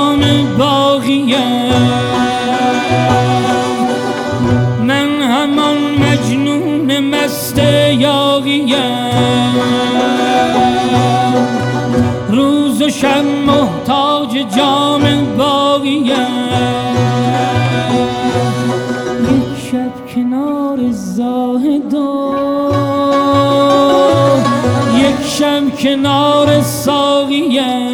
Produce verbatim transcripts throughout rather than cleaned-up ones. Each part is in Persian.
جام باقیم، من همان مجنون مست یاغیم، روز و شب محتاج جام باقیم. یک شب کنار زاهدان، یک شب کنار ساقیم،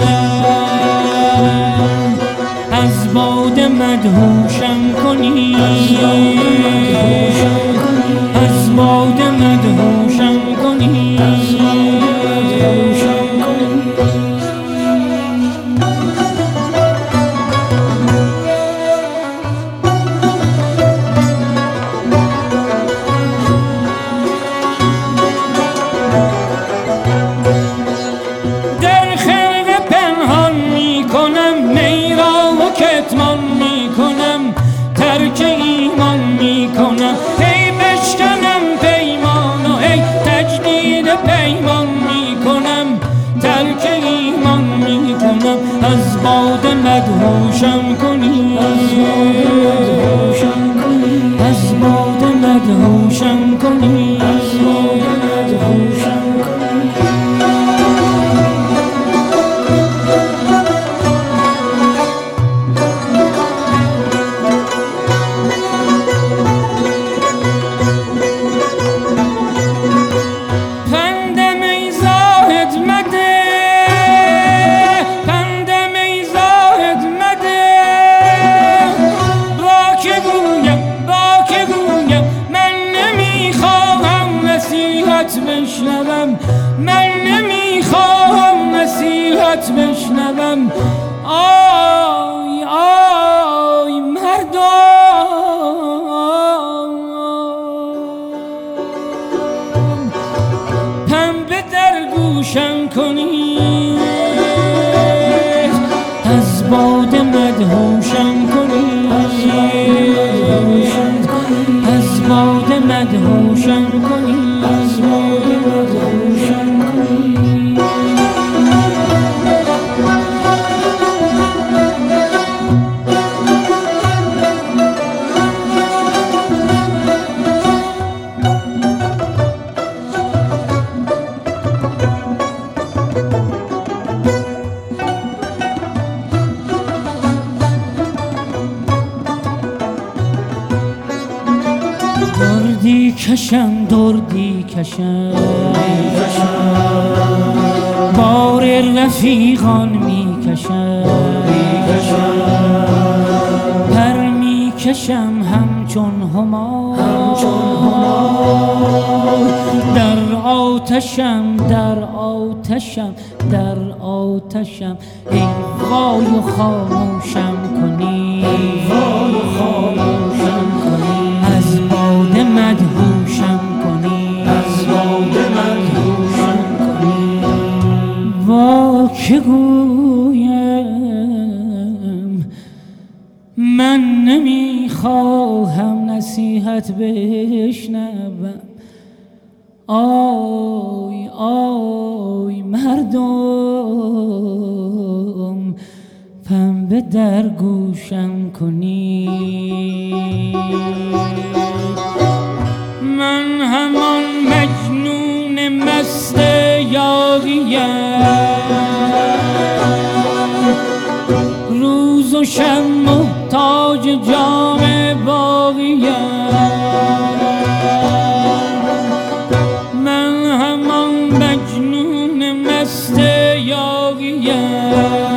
از باده مدهوشم کنی، از باده مدهوشم کنی. کتمان میکنم، ترک ایمان میکنم، هی بشکنم پیمان و هی تجدید پیمان میکنم، ترک ایمان میکنم. از باده مدهوشم کنی، از باده مدهوشم کنی، از باده مدهوشم کنی. بشنوم من نمیخوام نصیحت بشنوم. آی آی مردم، پنبه در گوشم کنی، از باده مدهوشم کنی، از باده مدهوشم کنی، از باده مدهوشم کنی. دردی کشم دردی کشم، بار رفیقان می کشم، پر می کشم همچون همار، در آتشم در آتشم در آتشم. ای وای و خاموشم کنی، وای و خاموشم کنی، از باده مدهوشم کنی، از باده مدهوشم کنی. وا که گویم من نمیخواهم نصیحت بشنوم. آی آی مردم، پنبه در گوشم کنی، من همان مجنون مست یاغیم، روز و شب محتاج جام باقیم، من همان مجنون مست یاغیم،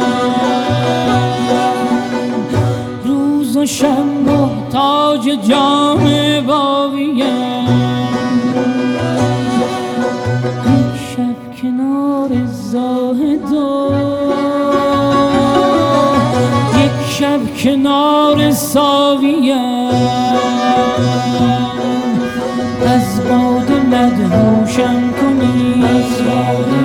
روز و شب محتاج جام باقیم. یک شب کنار زاهدان، یک شب کنار ساقیم، از باده مدهوشم کنی، از باده